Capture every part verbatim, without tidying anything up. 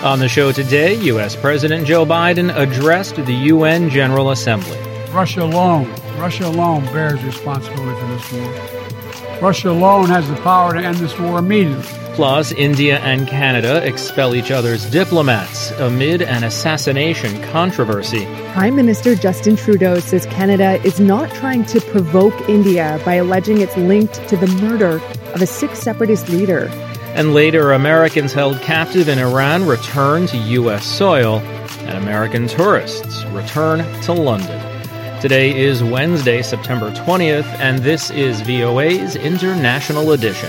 On the show today, U S. President Joe Biden addressed the U N General Assembly. Russia alone, Russia alone bears responsibility for this war. Russia alone has the power to end this war immediately. Plus, India and Canada expel each other's diplomats amid an assassination controversy. Prime Minister Justin Trudeau says Canada is not trying to provoke India by alleging it's linked to the murder of a Sikh separatist leader. And later, Americans held captive in Iran return to U S soil, and American tourists return to London. Today is Wednesday, September twentieth, and this is V O A's International Edition.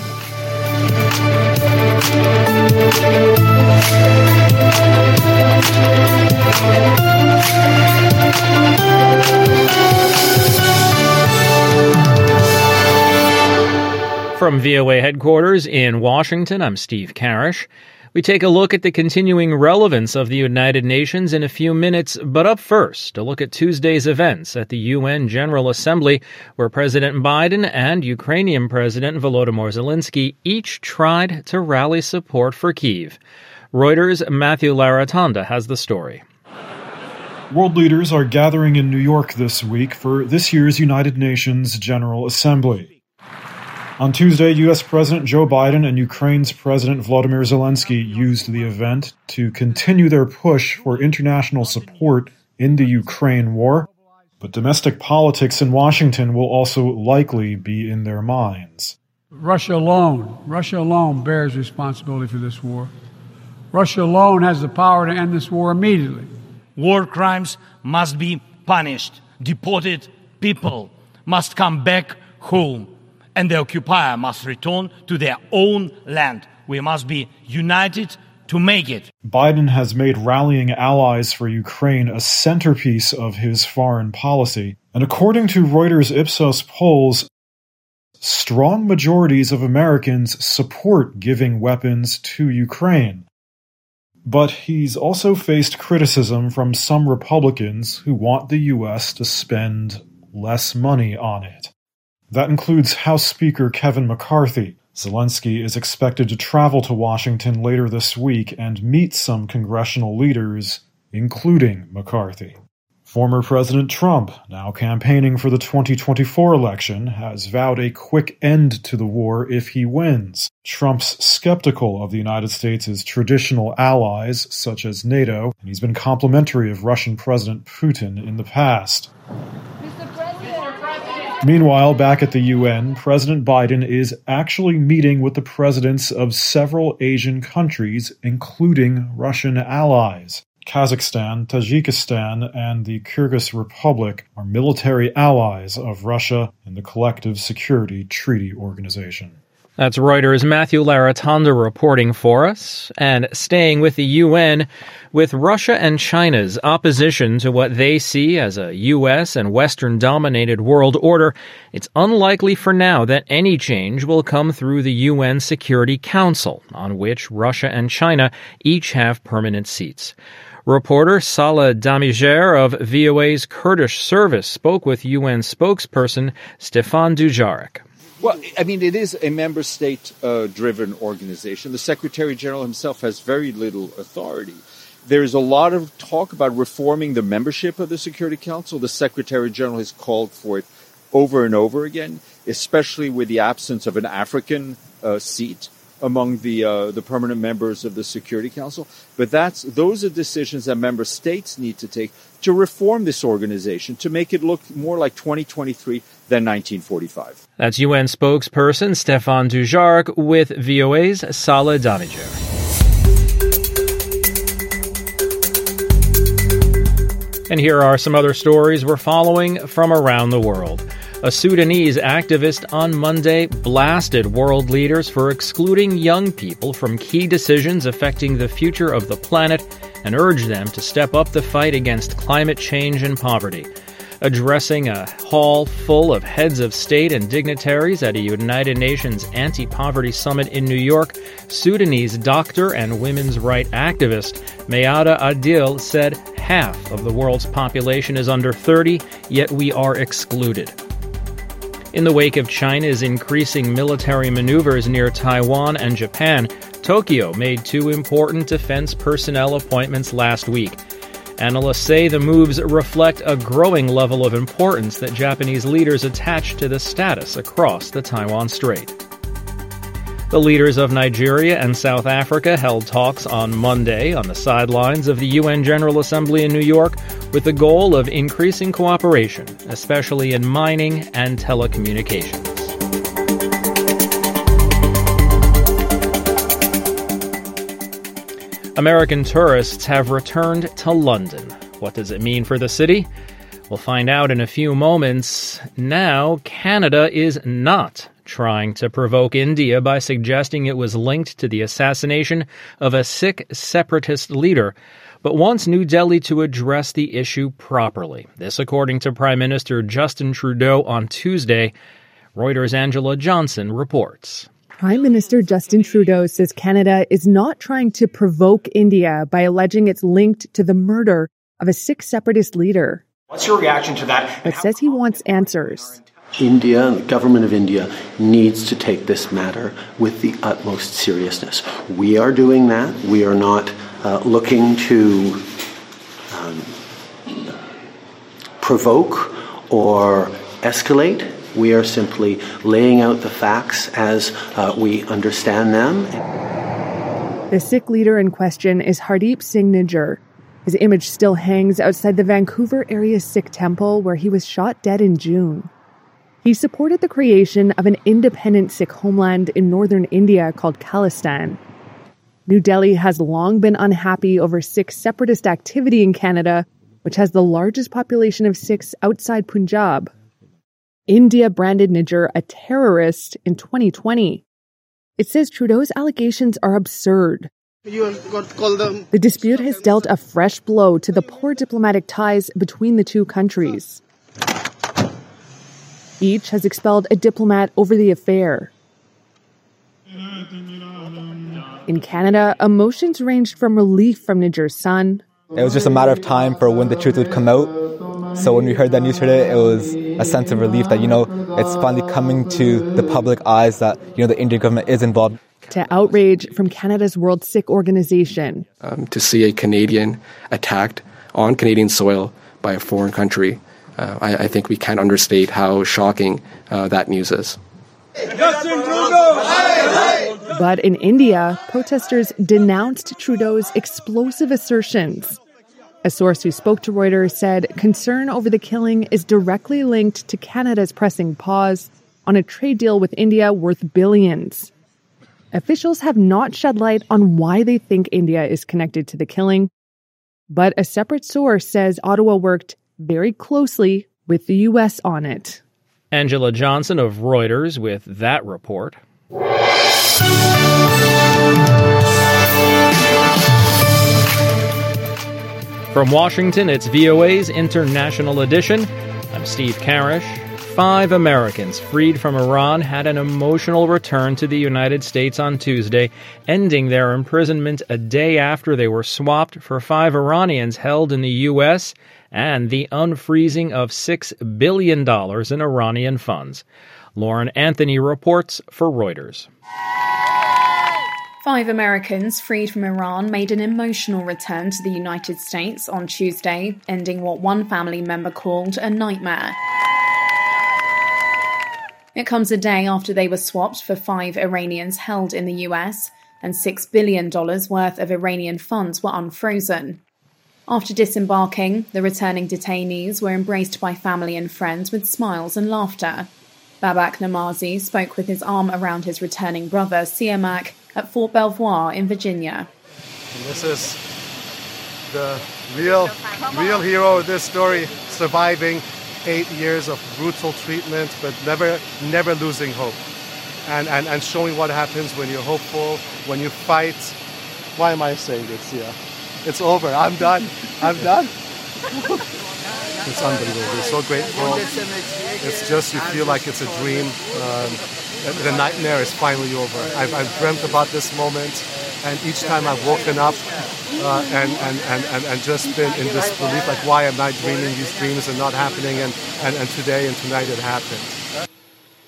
From V O A headquarters in Washington, I'm Steve Karish. We take a look at the continuing relevance of the United Nations in a few minutes, but up first, a look at Tuesday's events at the U N General Assembly, where President Biden and Ukrainian President Volodymyr Zelensky each tried to rally support for Kyiv. Reuters' Matthew Laratanda has the story. World leaders are gathering in New York this week for this year's United Nations General Assembly. On Tuesday, U S. President Joe Biden and Ukraine's President Volodymyr Zelensky used the event to continue their push for international support in the Ukraine war, but domestic politics in Washington will also likely be in their minds. Russia alone, Russia alone bears responsibility for this war. Russia alone has the power to end this war immediately. War crimes must be punished. Deported people must come back home. And the occupier must return to their own land. We must be united to make it. Biden has made rallying allies for Ukraine a centerpiece of his foreign policy. And according to Reuters Ipsos polls, strong majorities of Americans support giving weapons to Ukraine. But he's also faced criticism from some Republicans who want the U S to spend less money on it. That includes House Speaker Kevin McCarthy. Zelensky is expected to travel to Washington later this week and meet some congressional leaders, including McCarthy. Former President Trump, now campaigning for the twenty twenty-four election, has vowed a quick end to the war if he wins. Trump's skeptical of the United States' traditional allies, such as NATO, and he's been complimentary of Russian President Putin in the past. Meanwhile, back at the U N, President Biden is actually meeting with the presidents of several Asian countries, including Russian allies. Kazakhstan, Tajikistan, and the Kyrgyz Republic are military allies of Russia in the Collective Security Treaty Organization. That's Reuters' Matthew Laratanda reporting for us. And staying with the U N, with Russia and China's opposition to what they see as a U S and Western-dominated world order, it's unlikely for now that any change will come through the U N Security Council, on which Russia and China each have permanent seats. Reporter Salah Damijer of V O A's Kurdish service spoke with U N spokesperson Stefan Dujarric. Well, I mean, it is a member state-driven uh, organization. The Secretary General himself has very little authority. There is a lot of talk about reforming the membership of the Security Council. The Secretary General has called for it over and over again, especially with the absence of an African uh, seat among the uh, the permanent members of the Security Council. But that's those are decisions that member states need to take to reform this organization, to make it look more like twenty twenty-three than nineteen forty-five. That's U N spokesperson Stefan Dujarric with V O A's Salah Damijer. And here are some other stories we're following from around the world. A Sudanese activist on Monday blasted world leaders for excluding young people from key decisions affecting the future of the planet and urged them to step up the fight against climate change and poverty. Addressing a hall full of heads of state and dignitaries at a United Nations anti-poverty summit in New York, Sudanese doctor and women's rights activist Mayada Adil said half of the world's population is under thirty, yet we are excluded. In the wake of China's increasing military maneuvers near Taiwan and Japan, Tokyo made two important defense personnel appointments last week. Analysts say the moves reflect a growing level of importance that Japanese leaders attach to the status across the Taiwan Strait. The leaders of Nigeria and South Africa held talks on Monday on the sidelines of the U N General Assembly in New York with the goal of increasing cooperation, especially in mining and telecommunications. American tourists have returned to London. What does it mean for the city? We'll find out in a few moments. Now, Canada is not trying to provoke India by suggesting it was linked to the assassination of a Sikh separatist leader, but wants New Delhi to address the issue properly. This according to Prime Minister Justin Trudeau on Tuesday. Reuters' Angela Johnson reports. Prime Minister Justin Trudeau says Canada is not trying to provoke India by alleging it's linked to the murder of a Sikh separatist leader. What's your reaction to that? But says he wants answers. India, the government of India, needs to take this matter with the utmost seriousness. We are doing that. We are not uh, looking to um, provoke or escalate. We are simply laying out the facts as uh, we understand them. The Sikh leader in question is Hardeep Singh Nijjar. His image still hangs outside the Vancouver area Sikh temple where he was shot dead in June. He supported the creation of an independent Sikh homeland in northern India called Khalistan. New Delhi has long been unhappy over Sikh separatist activity in Canada, which has the largest population of Sikhs outside Punjab. India branded Nijjar a terrorist in twenty twenty. It says Trudeau's allegations are absurd. The dispute has dealt a fresh blow to the poor diplomatic ties between the two countries. Each has expelled a diplomat over the affair. In Canada, emotions ranged from relief from Nijjar's son. It was just a matter of time for when the truth would come out. So when we heard that news today, it was a sense of relief that, you know, it's finally coming to the public eyes that, you know, the Indian government is involved. To outrage from Canada's World Sikh Organization. Um, to see a Canadian attacked on Canadian soil by a foreign country, uh, I, I think we can't understate how shocking uh, that news is. But in India, protesters denounced Trudeau's explosive assertions. A source who spoke to Reuters said concern over the killing is directly linked to Canada's pressing pause on a trade deal with India worth billions. Officials have not shed light on why they think India is connected to the killing, but a separate source says Ottawa worked very closely with the U S on it. Angela Johnson of Reuters with that report. From Washington, it's V O A's International Edition. I'm Steve Karish. Five Americans freed from Iran had an emotional return to the United States on Tuesday, ending their imprisonment a day after they were swapped for five Iranians held in the U S and the unfreezing of six billion dollars in Iranian funds. Lauren Anthony reports for Reuters. Five Americans freed from Iran made an emotional return to the United States on Tuesday, ending what one family member called a nightmare. It comes a day after they were swapped for five Iranians held in the U S, and six billion dollars worth of Iranian funds were unfrozen. After disembarking, the returning detainees were embraced by family and friends with smiles and laughter. Babak Namazi spoke with his arm around his returning brother, Siamak, at Fort Belvoir in Virginia. And this is the real, real hero of this story, surviving eight years of brutal treatment, but never, never losing hope. And, and, and showing what happens when you're hopeful, when you fight. Why am I saying this? Yeah, it's over. I'm done. I'm done. It's unbelievable. We're so grateful. It's just, you feel like it's a dream. Um, the nightmare is finally over. I've, I've dreamt about this moment, and each time I've woken up uh, and, and, and, and, and just been in disbelief, like, why am I dreaming? These dreams are not happening, and, and, and today and tonight it happened.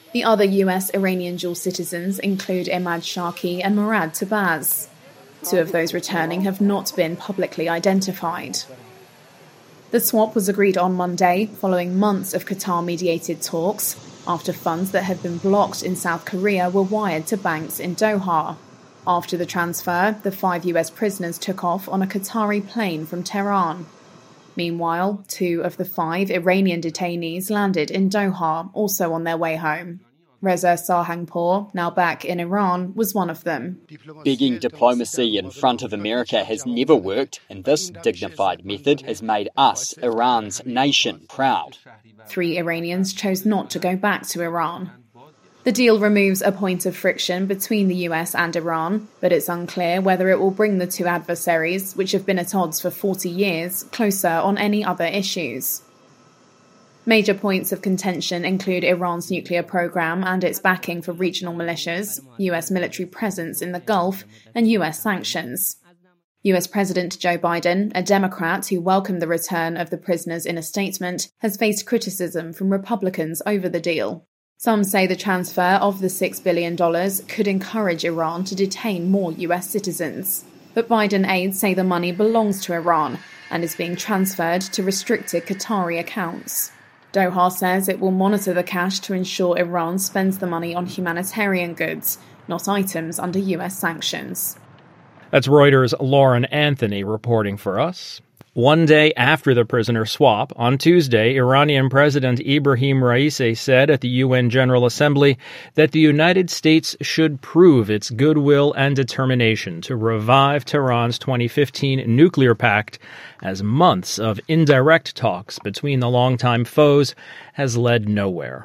The other U S-Iranian dual citizens include Emad Sharki and Murad Tabaz. Two of those returning have not been publicly identified. The swap was agreed on Monday, following months of Qatar-mediated talks, after funds that had been blocked in South Korea were wired to banks in Doha. After the transfer, the five U S prisoners took off on a Qatari plane from Tehran. Meanwhile, two of the five Iranian detainees landed in Doha, also on their way home. Reza Sarhangpour, now back in Iran, was one of them. Begging diplomacy in front of America has never worked, and this dignified method has made us, Iran's nation, proud. Three Iranians chose not to go back to Iran. The deal removes a point of friction between the U S and Iran, but it's unclear whether it will bring the two adversaries, which have been at odds for forty years, closer on any other issues. Major points of contention include Iran's nuclear program and its backing for regional militias, U S military presence in the Gulf, and U S sanctions. U S President Joe Biden, a Democrat who welcomed the return of the prisoners in a statement, has faced criticism from Republicans over the deal. Some say the transfer of the six billion dollars could encourage Iran to detain more U S citizens. But Biden aides say the money belongs to Iran and is being transferred to restricted Qatari accounts. Doha says it will monitor the cash to ensure Iran spends the money on humanitarian goods, not items under U S sanctions. That's Reuters' Lauren Anthony reporting for us. One day after the prisoner swap, on Tuesday, Iranian President Ibrahim Raisi said at the U N General Assembly that the United States should prove its goodwill and determination to revive Tehran's twenty fifteen nuclear pact, as months of indirect talks between the longtime foes has led nowhere.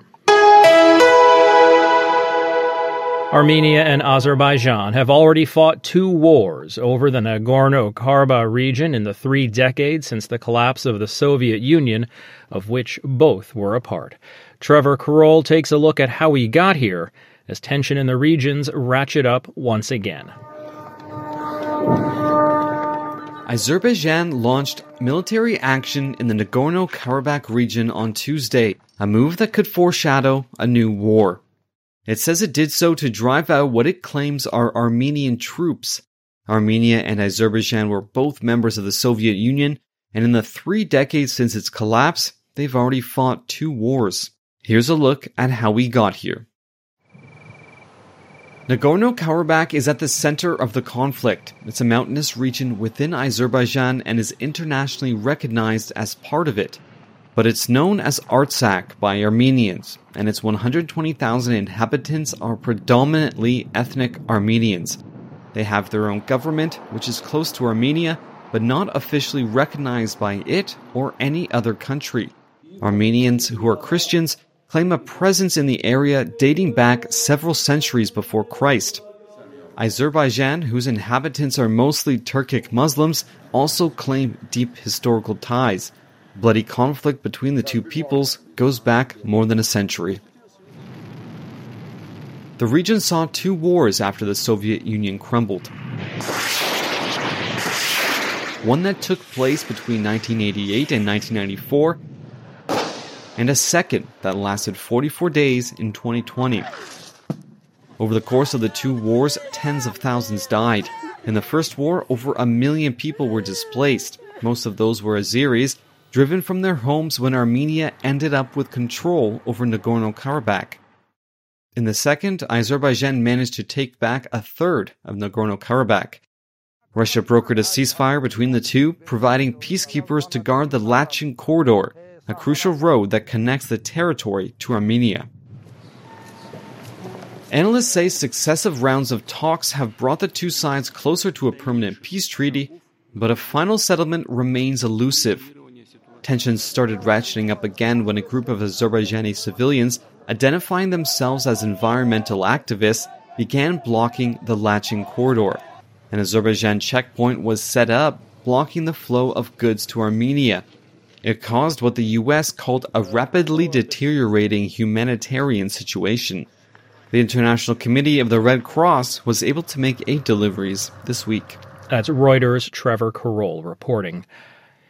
Armenia and Azerbaijan have already fought two wars over the Nagorno-Karabakh region in the three decades since the collapse of the Soviet Union, of which both were a part. Trevor Carroll takes a look at how we got here as tension in the regions ratchet up once again. Azerbaijan launched military action in the Nagorno-Karabakh region on Tuesday, a move that could foreshadow a new war. It says it did so to drive out what it claims are Armenian troops. Armenia and Azerbaijan were both members of the Soviet Union, and in the three decades since its collapse, they've already fought two wars. Here's a look at how we got here. Nagorno-Karabakh is at the center of the conflict. It's a mountainous region within Azerbaijan and is internationally recognized as part of it. But it's known as Artsakh by Armenians, and its one hundred twenty thousand inhabitants are predominantly ethnic Armenians. They have their own government, which is close to Armenia, but not officially recognized by it or any other country. Armenians, who are Christians, claim a presence in the area dating back several centuries before Christ. Azerbaijan, whose inhabitants are mostly Turkic Muslims, also claim deep historical ties. Bloody conflict between the two peoples goes back more than a century. The region saw two wars after the Soviet Union crumbled. One that took place between nineteen eighty-eight and nineteen ninety-four, and a second that lasted forty-four days in twenty twenty. Over the course of the two wars, tens of thousands died. In the first war, over a million people were displaced. Most of those were Azeris, driven from their homes when Armenia ended up with control over Nagorno-Karabakh. In the second, Azerbaijan managed to take back a third of Nagorno-Karabakh. Russia brokered a ceasefire between the two, providing peacekeepers to guard the Lachin Corridor, a crucial road that connects the territory to Armenia. Analysts say successive rounds of talks have brought the two sides closer to a permanent peace treaty, but a final settlement remains elusive. Tensions started ratcheting up again when a group of Azerbaijani civilians, identifying themselves as environmental activists, began blocking the Lachin Corridor. An Azerbaijan checkpoint was set up, blocking the flow of goods to Armenia. It caused what the U S called a rapidly deteriorating humanitarian situation. The International Committee of the Red Cross was able to make aid deliveries this week. That's Reuters' Trevor Carroll reporting.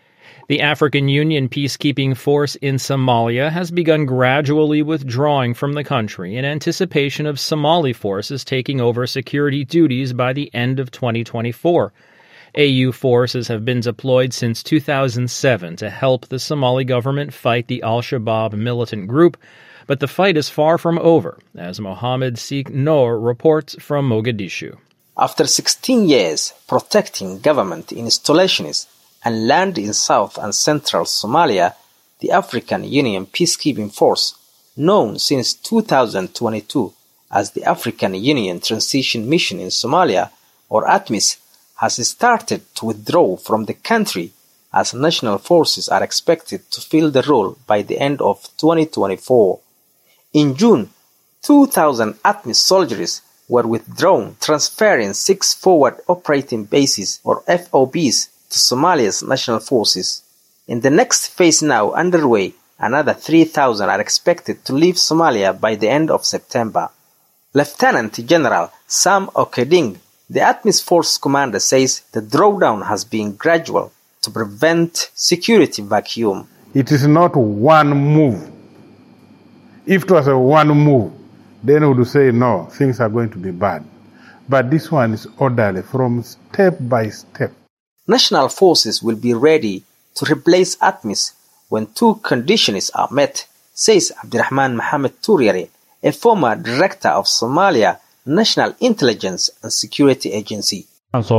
The African Union peacekeeping force in Somalia has begun gradually withdrawing from the country in anticipation of Somali forces taking over security duties by the end of twenty twenty-four. A U forces have been deployed since two thousand seven to help the Somali government fight the Al-Shabaab militant group, but the fight is far from over, as Mohammed Sheikh Noor reports from Mogadishu. After sixteen years protecting government installations and land in south and central Somalia, the African Union Peacekeeping Force, known since two thousand twenty-two as the African Union Transition Mission in Somalia, or ATMIS, has started to withdraw from the country as national forces are expected to fill the role by the end of twenty twenty-four. In June, two thousand ATMIS soldiers were withdrawn, transferring six forward operating bases, or F O Bs, to Somalia's national forces. In the next phase now underway, another three thousand are expected to leave Somalia by the end of September. Lieutenant General Sam Okeding, the ATMIS force commander, says the drawdown has been gradual to prevent security vacuum. It is not one move. If it was a one move, then we would say, no, things are going to be bad. But this one is orderly, from step by step. National forces will be ready to replace ATMIS when two conditions are met, says Abdirahman Mohamed Touriere, a former director of Somalia National Intelligence and Security Agency. He says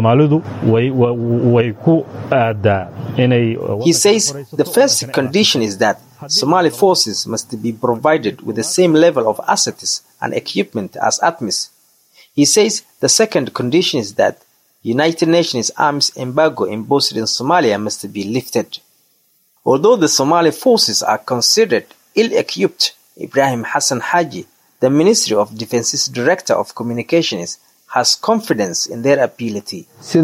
the first condition is that Somali forces must be provided with the same level of assets and equipment as ATMIS. He says the second condition is that United Nations arms embargo imposed in Somalia must be lifted. Although the Somali forces are considered ill-equipped, Ibrahim Hassan Haji, the Ministry of Defense's Director of Communications, has confidence in their ability. He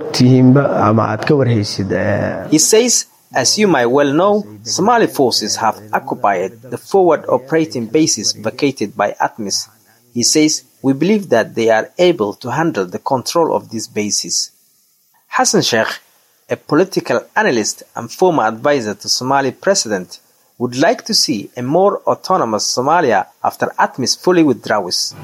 says, as you might well know, Somali forces have occupied the forward operating bases vacated by ATMIS. He says, we believe that they are able to handle the control of these bases. Hassan Sheikh, a political analyst and former advisor to Somali president, would like to see a more autonomous Somalia after ATMIS fully withdraws.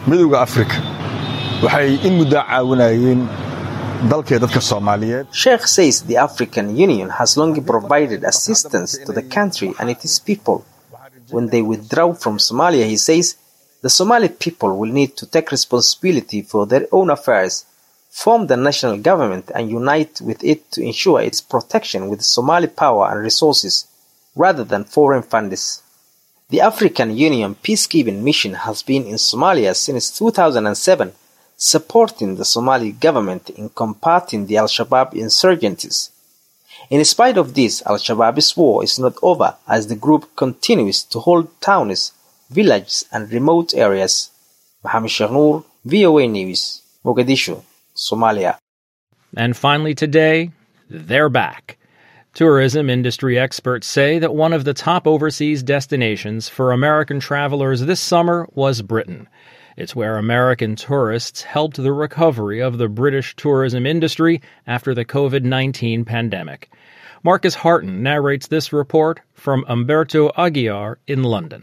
Sheikh says the African Union has long provided assistance to the country and its people. When they withdraw from Somalia, he says, the Somali people will need to take responsibility for their own affairs, form the national government and unite with it to ensure its protection with Somali power and resources, rather than foreign funds. The African Union Peacekeeping Mission has been in Somalia since two thousand seven, supporting the Somali government in combating the Al-Shabaab insurgents. In spite of this, Al-Shabaab's war is not over as the group continues to hold towns, villages and remote areas. Mohammed Sheikh Noor, V O A News, Mogadishu, Somalia. And finally today, they're back. Tourism industry experts say that one of the top overseas destinations for American travelers this summer was Britain. It's where American tourists helped the recovery of the British tourism industry after the covid nineteen pandemic. Marcus Harton narrates this report from Umberto Aguiar in London.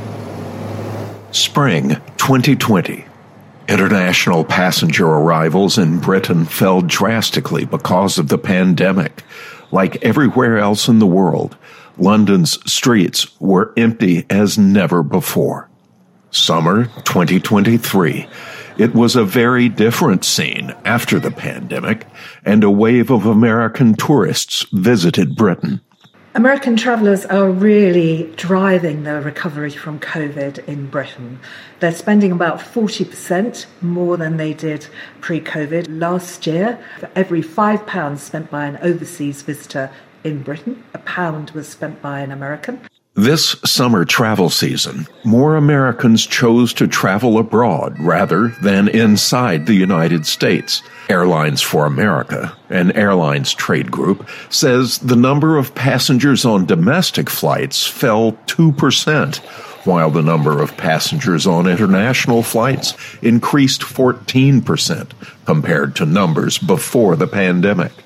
Spring twenty twenty. International passenger arrivals in Britain fell drastically because of the pandemic. Like everywhere else in the world, London's streets were empty as never before. Summer twenty twenty-three. It was a very different scene after the pandemic, and a wave of American tourists visited Britain. American travellers are really driving the recovery from COVID in Britain. They're spending about forty percent more than they did pre-COVID. Last year, for every five pounds spent by an overseas visitor in Britain, a pound was spent by an American. This summer travel season, more Americans chose to travel abroad rather than inside the United States. Airlines for America, an airlines trade group, says the number of passengers on domestic flights fell two percent, while the number of passengers on international flights increased fourteen percent compared to numbers before the pandemic.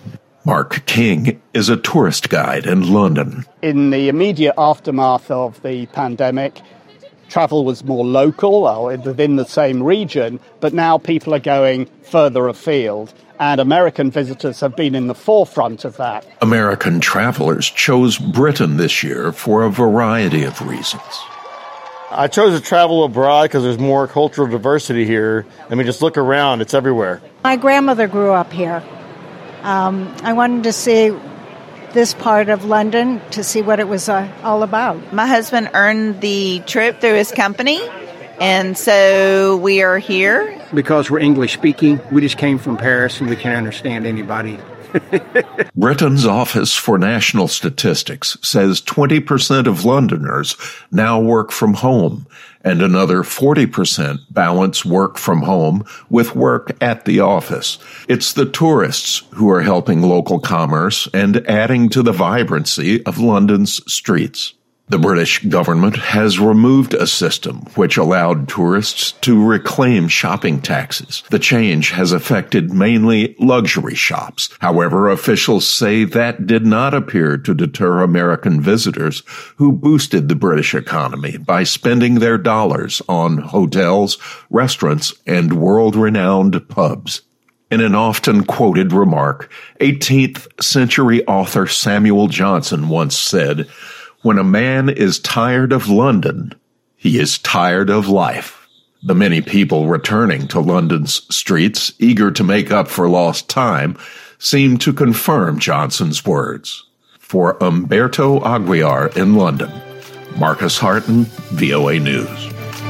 Mark King is a tourist guide in London. In the immediate aftermath of the pandemic, travel was more local or within the same region, but now people are going further afield, and American visitors have been in the forefront of that. American travelers chose Britain this year for a variety of reasons. I chose to travel abroad because there's more cultural diversity here. I mean, just look around, it's everywhere. My grandmother grew up here. Um, I wanted to see this part of London to see what it was uh, all about. My husband earned the trip through his company, and so we are here. Because we're English speaking, we just came from Paris and we can't understand anybody. Britain's Office for National Statistics says twenty percent of Londoners now work from home, and another forty percent balance work from home with work at the office. It's the tourists who are helping local commerce and adding to the vibrancy of London's streets. The British government has removed a system which allowed tourists to reclaim shopping taxes. The change has affected mainly luxury shops. However, officials say that did not appear to deter American visitors who boosted the British economy by spending their dollars on hotels, restaurants, and world-renowned pubs. In an often quoted remark, eighteenth century author Samuel Johnson once said, "When a man is tired of London, he is tired of life." The many people returning to London's streets, eager to make up for lost time, seem to confirm Johnson's words. For Umberto Aguiar in London, Marcus Harton, V O A News.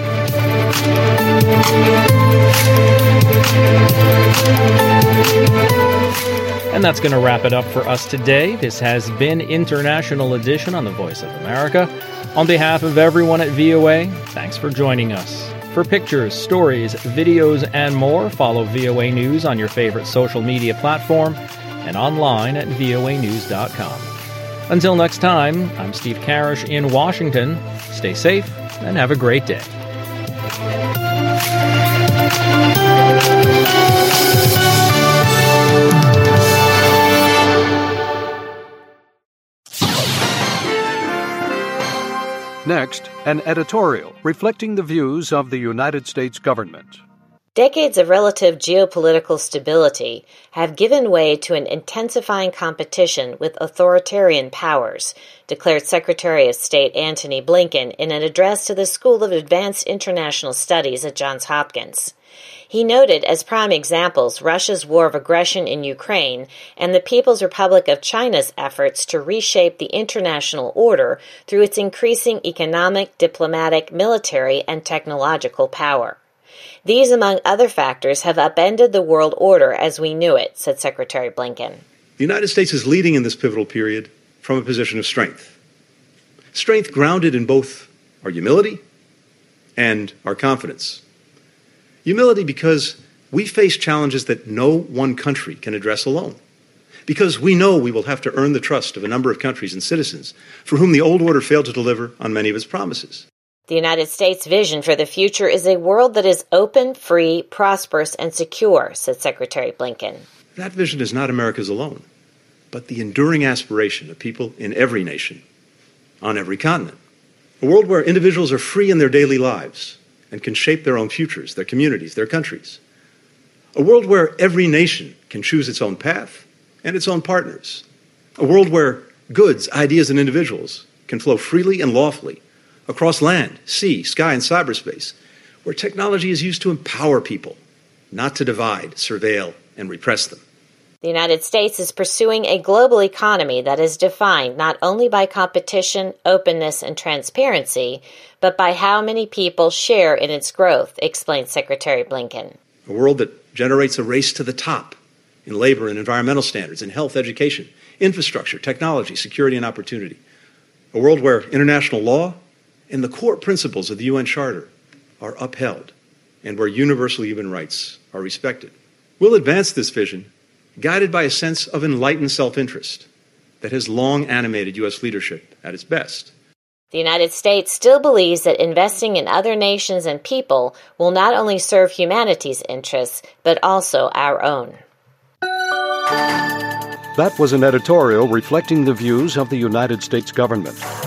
And that's going to wrap it up for us today. This has been International Edition on the Voice of America. On behalf of everyone at V O A, thanks for joining us. For pictures, stories, videos, and more, follow V O A News on your favorite social media platform and online at V O A news dot com. Until next time, I'm Steve Karish in Washington. Stay safe and have a great day. Next, an editorial reflecting the views of the United States government. Decades of relative geopolitical stability have given way to an intensifying competition with authoritarian powers, declared Secretary of State Antony Blinken in an address to the School of Advanced International Studies at Johns Hopkins. He noted as prime examples Russia's war of aggression in Ukraine and the People's Republic of China's efforts to reshape the international order through its increasing economic, diplomatic, military, and technological power. These, among other factors, have upended the world order as we knew it, said Secretary Blinken. The United States is leading in this pivotal period from a position of strength. Strength grounded in both our humility and our confidence. Humility because we face challenges that no one country can address alone. Because we know we will have to earn the trust of a number of countries and citizens for whom the old order failed to deliver on many of its promises. The United States' vision for the future is a world that is open, free, prosperous, and secure, said Secretary Blinken. That vision is not America's alone, but the enduring aspiration of people in every nation, on every continent. A world where individuals are free in their daily lives and can shape their own futures, their communities, their countries. A world where every nation can choose its own path and its own partners. A world where goods, ideas, and individuals can flow freely and lawfully across land, sea, sky, and cyberspace, where technology is used to empower people, not to divide, surveil, and repress them. The United States is pursuing a global economy that is defined not only by competition, openness, and transparency, but by how many people share in its growth, explained Secretary Blinken. A world that generates a race to the top in labor and environmental standards, in health, education, infrastructure, technology, security, and opportunity. A world where international law and the core principles of the U N Charter are upheld and where universal human rights are respected. We'll advance this vision guided by a sense of enlightened self-interest that has long animated U S leadership at its best. The United States still believes that investing in other nations and people will not only serve humanity's interests, but also our own. That was an editorial reflecting the views of the United States government.